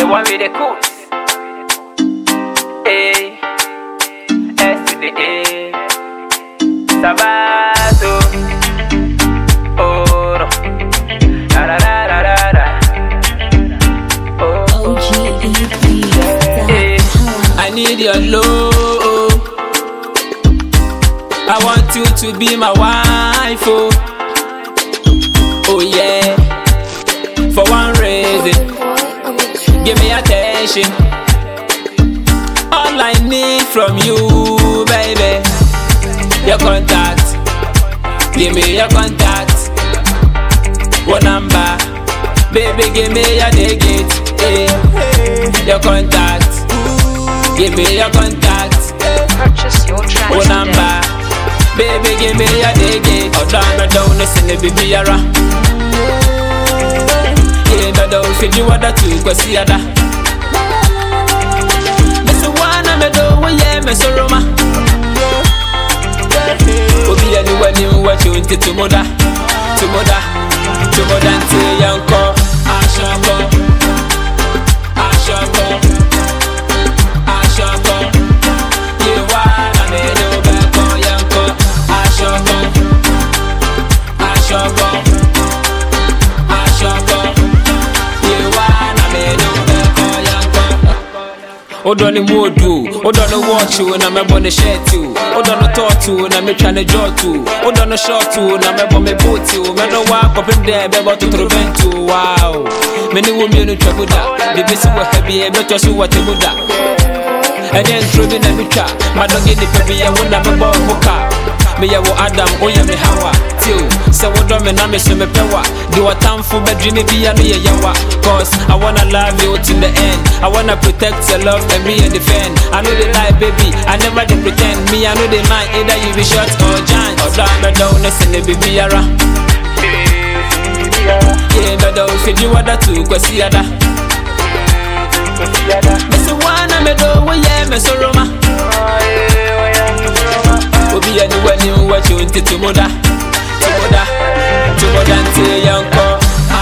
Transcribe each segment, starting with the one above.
one with the cool. A, S to the A. Sabato. Oh no. Da da da da da da. Oh. Hey, I need your love. I want you to be my wife. Oh, oh yeah. For one reason, give me attention. All I need from you, baby, your contact. Give me your contact. One number, baby, give me your digit. Hey, your contact. Give me your contact. Purchase your track. One number, baby, give me your digit. Oh, don't listen to baby, yara. don't feed you other two, cause see other. Miss one, I'm a do, yeah, Miss Roma. Obi anyone you watch you into to mother, until young call. You wanna be no back on young call. Odo ni modu, odo no watch you na me bone shirt you. Odo no talk you na me try na draw to. Odo no short you na me bone me boot you. Me no walk up in there be about to prevent you. Wow. Me ni wo me no trouble da. The best we heavy e better so what you da. And then throw me na me try. My dog in the baby I wanna me ball hookah. Me ya wo Adam, oh ya me Hawa. Till say wo do me na me so me pewa. Do what time for bedroom me be ya no yawa. Cause I wanna love you till the end. I wanna protect your love and be a defend. I know they lie, baby. I never they pretend. Me I know they mind either you be short or giant. Or down listen the baby yara. Yeah, but don't feed you other two, cause see other. Miss one me do, yeah, Miss Roma. Obi anyone you watch you into to mother until young call.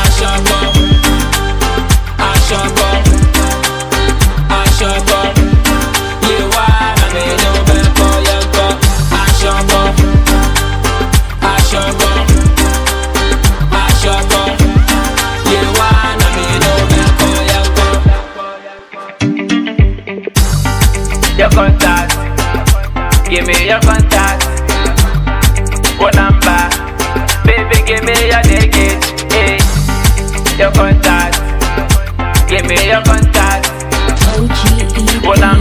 You wanna be no better for young call. You wanna be no better for young call. Your contact, give me your contact. What number? Baby, give me your digit. Hey, your contact. Give me your contact. What number?